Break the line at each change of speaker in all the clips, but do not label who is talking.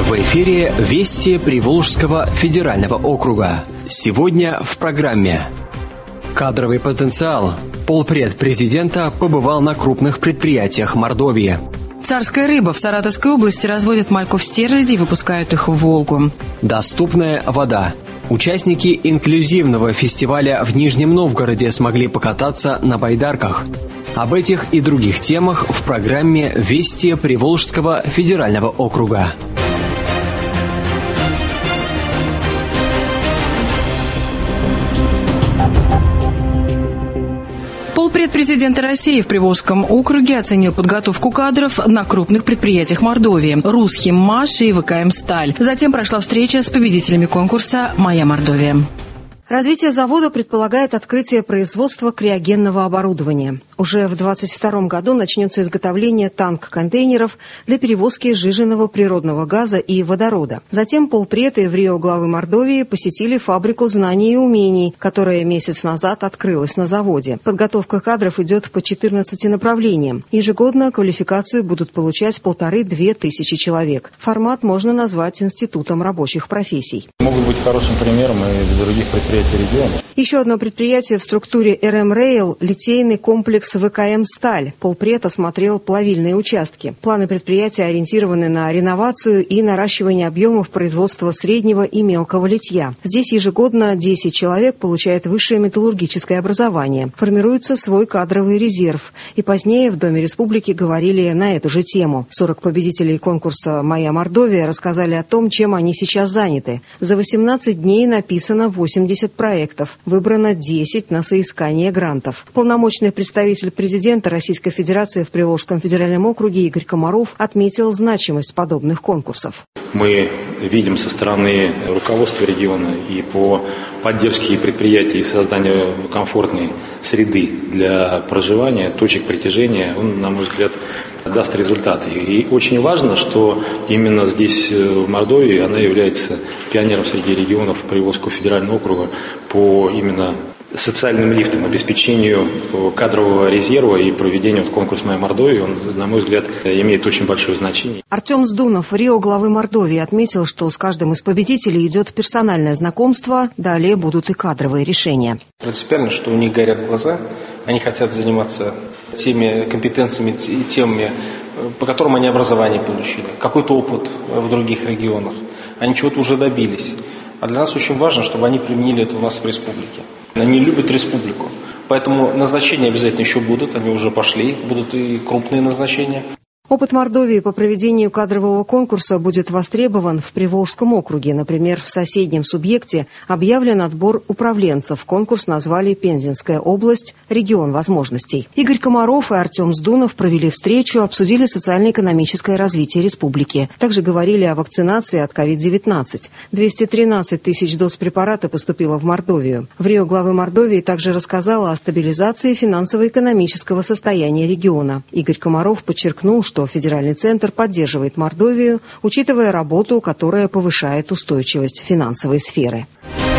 В эфире «Вести Приволжского федерального округа». Сегодня в программе «Кадровый потенциал». Полпред президента побывал на крупных предприятиях Мордовии.
Царская рыба в Саратовской области разводят мальков стерляди и выпускают их в Волгу.
Доступная вода. Участники инклюзивного фестиваля в Нижнем Новгороде смогли покататься на байдарках. Об этих и других темах в программе «Вести Приволжского федерального округа».
Полпред президента России в Приволжском округе оценил подготовку кадров на крупных предприятиях Мордовии – «Русхиммаш» и ВКМ «Сталь». Затем прошла встреча с победителями конкурса «Моя Мордовия».
Развитие завода предполагает открытие производства криогенного оборудования. Уже в 2022 году начнется изготовление танк-контейнеров для перевозки сжиженного природного газа и водорода. Затем полпред и ВРИО главы Мордовии посетили фабрику знаний и умений, которая месяц назад открылась на заводе. Подготовка кадров идет по 14 направлениям. Ежегодно квалификацию будут получать 1500-2000 человек. Формат можно назвать институтом рабочих профессий.
Могут быть хорошим примером и для других предприятий региона.
Еще одно предприятие в структуре РМ Рейл – литейный комплекс ВКМ «Сталь». Полпред осмотрел плавильные участки. Планы предприятия ориентированы на реновацию и наращивание объемов производства среднего и мелкого литья. Здесь ежегодно 10 человек получают высшее металлургическое образование. Формируется свой кадровый резерв. И позднее в Доме Республики говорили на эту же тему. 40 победителей конкурса «Моя Мордовия» рассказали о том, чем они сейчас заняты. За 18 дней написано 80 проектов. Выбрано 10 на соискание грантов. Полномочный представитель президента Российской Федерации в Приволжском федеральном округе Игорь Комаров отметил значимость подобных конкурсов.
Мы видим со стороны руководства региона и по поддержке предприятий и созданию комфортной среды для проживания, точек притяжения, он, на мой взгляд, даст результаты. И очень важно, что именно здесь, в Мордовии, она является пионером среди регионов Приволжского федерального округа по именно социальным лифтам, обеспечению кадрового резерва и проведению конкурса «Моя Мордовия», он, на мой взгляд, имеет очень большое значение.
Артем Сдунов, РИО главы Мордовии, отметил, что с каждым из победителей идет персональное знакомство, далее будут и кадровые решения.
Принципиально, что у них горят глаза, они хотят заниматься теми компетенциями и темами, по которым они образование получили, какой-то опыт в других регионах. Они чего-то уже добились. А для нас очень важно, чтобы они применили это у нас в республике. Они любят республику. Поэтому назначения обязательно еще будут, они уже пошли, будут и крупные назначения.
Опыт Мордовии по проведению кадрового конкурса будет востребован в Приволжском округе. Например, в соседнем субъекте объявлен отбор управленцев. Конкурс назвали «Пензенская область. Регион возможностей». Игорь Комаров и Артем Сдунов провели встречу, обсудили социально-экономическое развитие республики. Также говорили о вакцинации от COVID-19. 213 тысяч доз препарата поступило в Мордовию. ВРИО главы Мордовии также рассказала о стабилизации финансово-экономического состояния региона. Игорь Комаров подчеркнул, что федеральный центр поддерживает Мордовию, учитывая работу, которая повышает устойчивость финансовой сферы.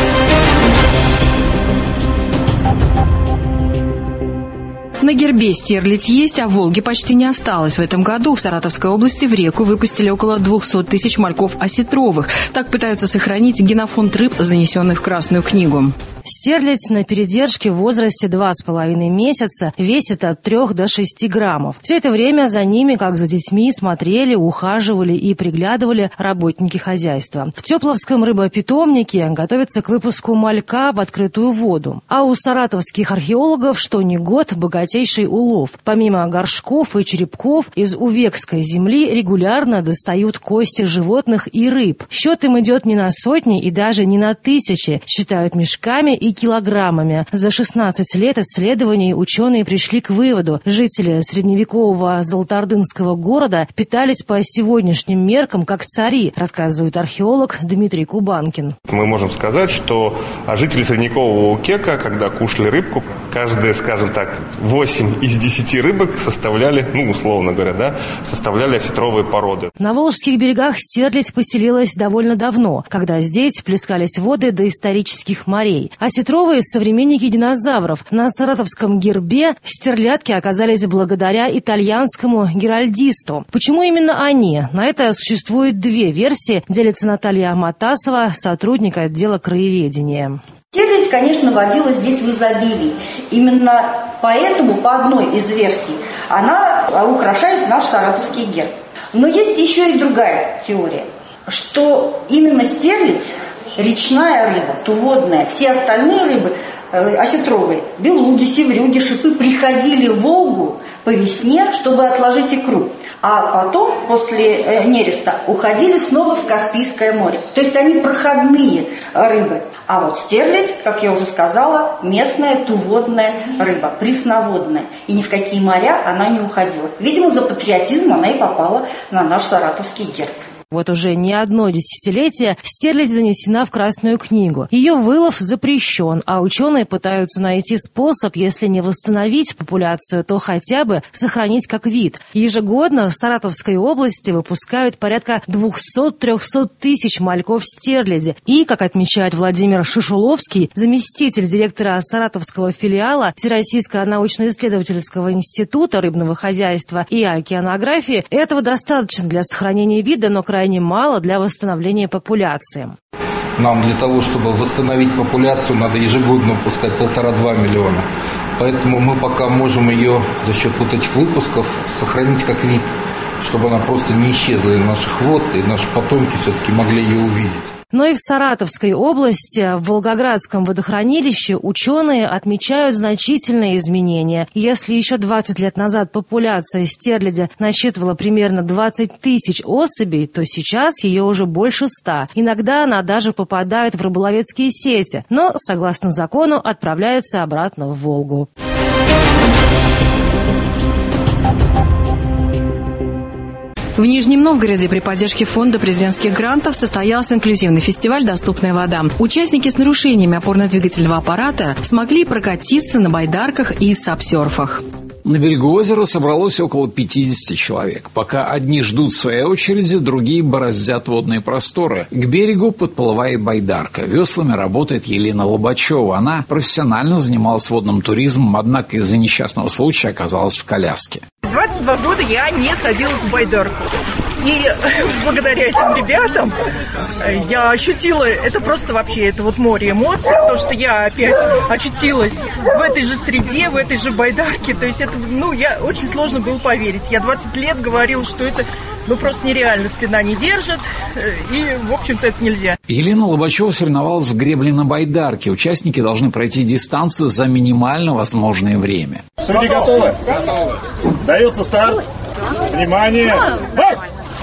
На гербе стерлядь есть, а в Волге почти не осталось. В этом году в Саратовской области в реку выпустили около 200 тысяч мальков осетровых. Так пытаются сохранить генофонд рыб, занесенный в Красную книгу.
Стерлядь на передержке в возрасте 2,5 месяца весит от 3 до 6 граммов. Все это время за ними, как за детьми, смотрели, ухаживали и приглядывали работники хозяйства. В Тепловском рыбопитомнике готовятся к выпуску малька в открытую воду. А у саратовских археологов что ни год богатейший улов. Помимо горшков и черепков, из увекской земли регулярно достают кости животных и рыб. Счет им идет не на сотни и даже не на тысячи, считают мешками и килограммами. За 16 лет исследований ученые пришли к выводу: жители средневекового золотоордынского города питались по сегодняшним меркам как цари, рассказывает археолог Дмитрий Кубанкин.
Мы можем сказать, что жители средневекового Кека, когда кушали рыбку, каждые, скажем так, 8 из 10 рыбок составляли, условно говоря, составляли осетровые породы.
На Волжских берегах стерлядь поселилась довольно давно, когда здесь плескались воды доисторических морей. Осетровые современники динозавров. На саратовском гербе стерлядки оказались благодаря итальянскому геральдисту. Почему именно они? На это существует две версии, делится Наталья Матасова, сотрудник отдела краеведения.
Стерлядь, конечно, водилась здесь в изобилии. Именно поэтому, по одной из версий, она украшает наш саратовский герб. Но есть еще и другая теория, что именно стерлядь, речная рыба, туводная, все остальные рыбы, осетровые, белуги, севрюги, шипы, приходили в Волгу по весне, чтобы отложить икру. А потом, после нереста, уходили снова в Каспийское море. То есть они проходные рыбы. А вот стерлядь, как я уже сказала, местная туводная рыба, пресноводная. И ни в какие моря она не уходила. Видимо, за патриотизм она и попала на наш саратовский герб.
Вот уже не одно десятилетие стерлядь занесена в Красную книгу. Ее вылов запрещен, а ученые пытаются найти способ, если не восстановить популяцию, то хотя бы сохранить как вид. Ежегодно в Саратовской области выпускают порядка 200-300 тысяч мальков стерляди. И, как отмечает Владимир Шишуловский, заместитель директора Саратовского филиала Всероссийского научно-исследовательского института рыбного хозяйства и океанографии, этого достаточно для сохранения вида, но крайне мало для восстановления популяции.
Нам для того, чтобы восстановить популяцию, надо ежегодно выпускать 1,5-2 миллиона. Поэтому мы пока можем ее за счет вот этих выпусков сохранить как вид, чтобы она просто не исчезла из наших вод, и наши потомки все-таки могли ее увидеть.
Но и в Саратовской области, в Волгоградском водохранилище, ученые отмечают значительные изменения. Если еще 20 лет назад популяция стерляди насчитывала примерно 20 тысяч особей, то сейчас ее уже больше 100. Иногда она даже попадает в рыболовецкие сети, но, согласно закону, отправляется обратно в Волгу.
В Нижнем Новгороде при поддержке фонда президентских грантов состоялся инклюзивный фестиваль «Доступная вода». Участники с нарушениями опорно-двигательного аппарата смогли прокатиться на байдарках и сапсерфах.
На берегу озера собралось около 50 человек. Пока одни ждут своей очереди, другие бороздят водные просторы. К берегу подплывает байдарка. Веслами работает Елена Лобачева. Она профессионально занималась водным туризмом, однако из-за несчастного случая оказалась в коляске.
22 года я не садилась в байдарку. И благодаря этим ребятам я ощутила, это просто вообще, это вот море эмоций, то, что я опять очутилась в этой же среде, в этой же байдарке. То есть это, я очень сложно было поверить. Я 20 лет говорила, что это, просто нереально, спина не держит, и, в общем-то, это нельзя.
Елена Лобачева соревновалась в гребле на байдарке. Участники должны пройти дистанцию за минимально возможное время.
Судьи готовы? Дается старт. Внимание! Марш!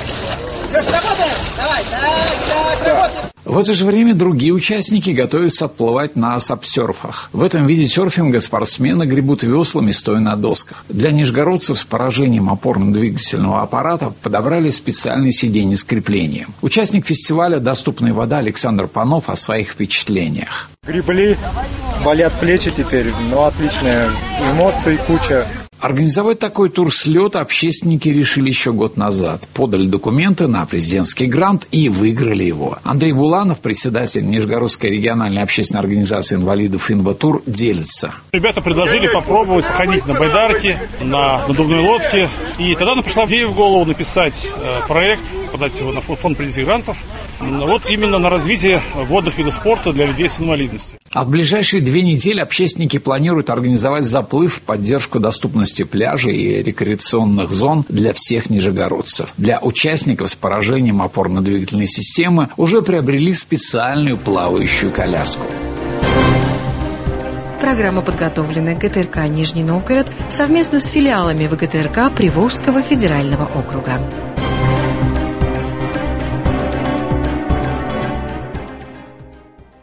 В это же время другие участники готовятся отплывать на сапсерфах. В этом виде серфинга спортсмены гребут веслами, стоя на досках. Для нижегородцев с поражением опорно-двигательного аппарата подобрали специальные сиденья с креплением. Участник фестиваля «Доступная вода» Александр Панов о своих впечатлениях.
Гребли, болят плечи теперь, отличные эмоции, куча.
Организовать такой тур с лёта общественники решили еще год назад. Подали документы на президентский грант и выиграли его. Андрей Буланов, председатель Нижегородской региональной общественной организации инвалидов «Инватур», делится.
Ребята предложили попробовать походить на байдарке, на надувной лодке. И тогда нам пришла идея в голову написать проект, подать его на фонд президентских грантов. Именно на развитие водных видов спорта для людей с инвалидностью.
А в ближайшие 2 недели общественники планируют организовать заплыв в поддержку доступности пляжей и рекреационных зон для всех нижегородцев. Для участников с поражением опорно-двигательной системы уже приобрели специальную плавающую коляску.
Программа подготовлена ГТРК «Нижний Новгород» совместно с филиалами ВГТРК Приволжского федерального округа.